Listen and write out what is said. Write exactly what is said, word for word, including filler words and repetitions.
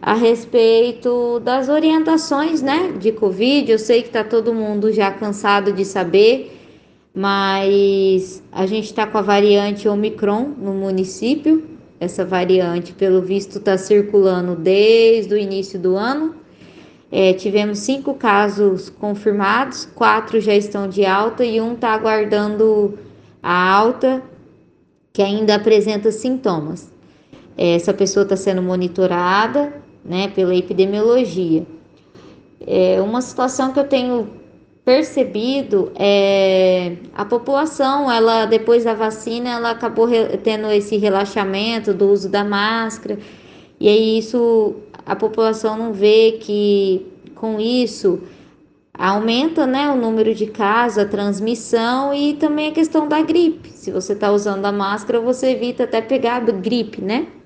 a respeito das orientações, né, de Covid. Eu sei que está todo mundo já cansado de saber, mas a gente está com a variante Omicron no município. Essa variante, pelo visto, está circulando desde o início do ano. É, tivemos cinco casos confirmados, quatro já estão de alta e um está aguardando a alta, que ainda apresenta sintomas. É, essa pessoa está sendo monitorada, né, pela epidemiologia. É uma situação que eu tenho percebido é a população, ela depois da vacina, ela acabou tendo esse relaxamento do uso da máscara, e aí isso a população não vê que com isso aumenta, né, o número de casos, a transmissão e também a questão da gripe. Se você está usando a máscara, você evita até pegar a gripe, né?